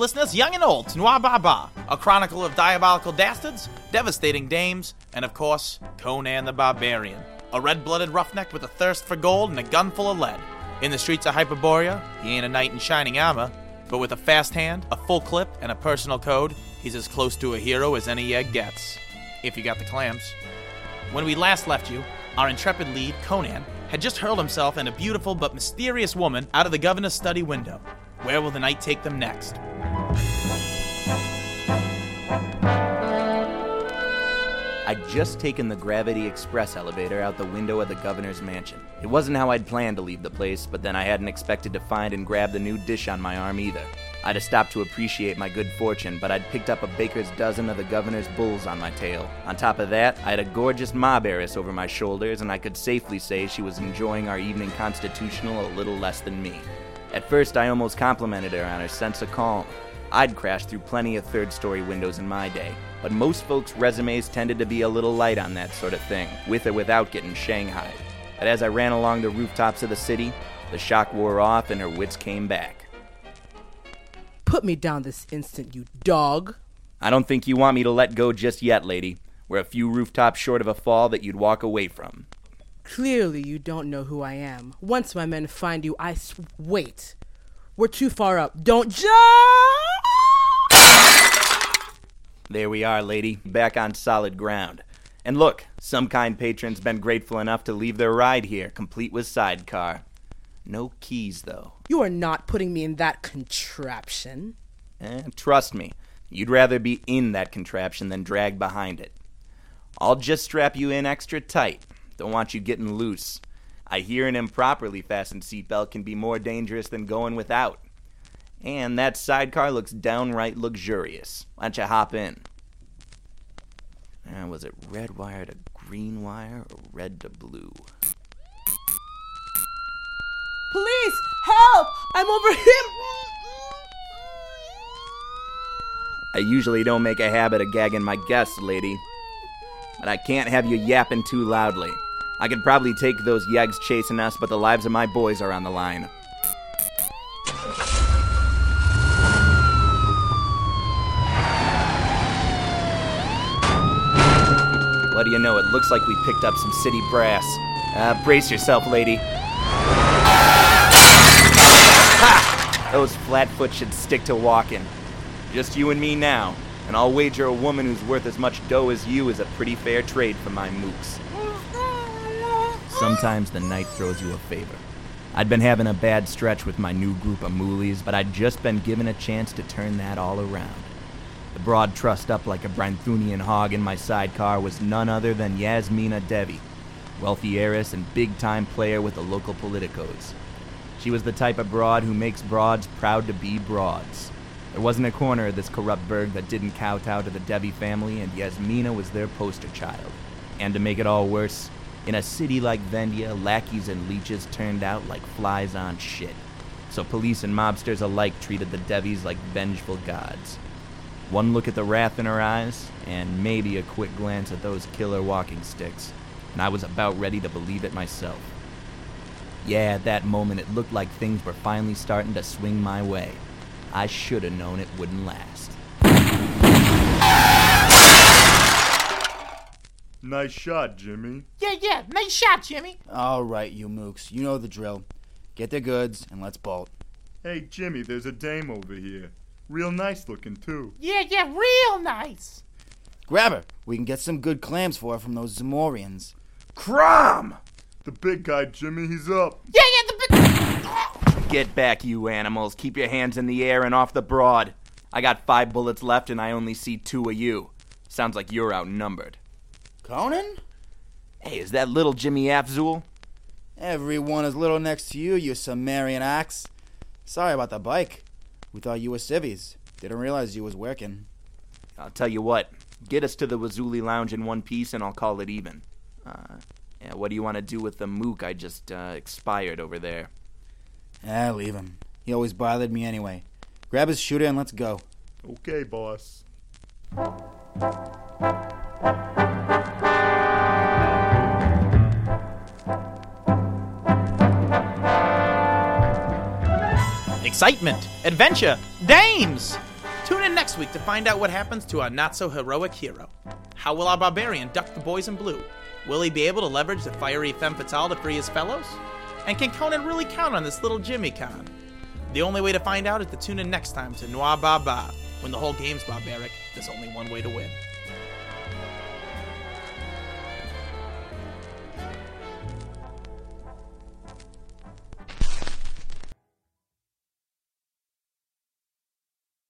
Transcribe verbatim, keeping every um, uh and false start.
listeners, young and old, to Noir Baba, a chronicle of diabolical dastards, devastating dames, and of course, Conan the Barbarian, a red-blooded roughneck with a thirst for gold and a gun full of lead. In the streets of Hyperborea, he ain't a knight in shining armor, but with a fast hand, a full clip, and a personal code, he's as close to a hero as any egg gets. If you got the clams. When we last left you, our intrepid lead, Conan, had just hurled himself and a beautiful but mysterious woman out of the governor's study window. Where will the night take them next? I'd just taken the Gravity Express elevator out the window of the governor's mansion. It wasn't how I'd planned to leave the place, but then I hadn't expected to find and grab the new dish on my arm either. I'd have stopped to appreciate my good fortune, but I'd picked up a baker's dozen of the governor's bulls on my tail. On top of that, I had a gorgeous mob heiress over my shoulders, and I could safely say she was enjoying our evening constitutional a little less than me. At first, I almost complimented her on her sense of calm. I'd crashed through plenty of third-story windows in my day, but most folks' resumes tended to be a little light on that sort of thing, with or without getting shanghaied. But as I ran along the rooftops of the city, the shock wore off and her wits came back. Put me down this instant, you dog. I don't think you want me to let go just yet, lady. We're a few rooftops short of a fall that you'd walk away from. Clearly you don't know who I am. Once my men find you, I s- wait. We're too far up. Don't jump! There we are, lady, back on solid ground. And look, some kind patron's been grateful enough to leave their ride here, complete with sidecar. No keys, though. You are not putting me in that contraption. Eh, trust me, you'd rather be in that contraption than dragged behind it. I'll just strap you in extra tight. Don't want you getting loose. I hear an improperly fastened seatbelt can be more dangerous than going without. And that sidecar looks downright luxurious. Why don't you hop in? Uh, was it red wire to green wire or red to blue? Police! Help! I'm over here! I usually don't make a habit of gagging my guests, lady. But I can't have you yapping too loudly. I could probably take those yeggs chasing us, but the lives of my boys are on the line. What do you know? It looks like we picked up some city brass. Uh, brace yourself, lady. Ha! Those flatfoot should stick to walking. Just you and me now, and I'll wager a woman who's worth as much dough as you is a pretty fair trade for my mooks. Sometimes the night throws you a favor. I'd been having a bad stretch with my new group of moolies, but I'd just been given a chance to turn that all around. The broad trussed up like a Brythunian hog in my sidecar was none other than Yasmina Devi, wealthy heiress and big-time player with the local politicos. She was the type of broad who makes broads proud to be broads. There wasn't a corner of this corrupt burg that didn't kowtow to the Devi family, and Yasmina was their poster child. And to make it all worse, in a city like Vendia, lackeys and leeches turned out like flies on shit. So police and mobsters alike treated the Devis like vengeful gods. One look at the wrath in her eyes, and maybe a quick glance at those killer walking sticks, and I was about ready to believe it myself. Yeah, at that moment it looked like things were finally starting to swing my way. I should have known it wouldn't last. Nice shot, Jimmy. Yeah, yeah, nice shot, Jimmy. All right, you mooks, you know the drill. Get their goods and let's bolt. Hey, Jimmy, there's a dame over here. Real nice looking, too. Yeah, yeah, real nice. Grab her. We can get some good clams for her from those Zamorians. Crom! The big guy, Jimmy, he's up. Yeah, yeah, the big... Get back, you animals. Keep your hands in the air and off the broad. I got five bullets left and I only see two of you. Sounds like you're outnumbered. Conan? Hey, is that little Jimmy Afzul? Everyone is little next to you, you Sumerian axe. Sorry about the bike. We thought you were civvies. Didn't realize you was working. I'll tell you what. Get us to the Wazuli Lounge in one piece and I'll call it even. Uh, yeah, what do you want to do with the mook I just uh, expired over there? Ah, leave him. He always bothered me anyway. Grab his shooter and let's go. Okay, boss. Excitement, adventure, dames! Tune in next week to find out what happens to our not-so-heroic hero. How will our barbarian duck the boys in blue? Will he be able to leverage the fiery femme fatale to free his fellows? And can Conan really count on this little Jimmy Con? The only way to find out is to tune in next time to Noir Ba Ba. When the whole game's barbaric, there's only one way to win.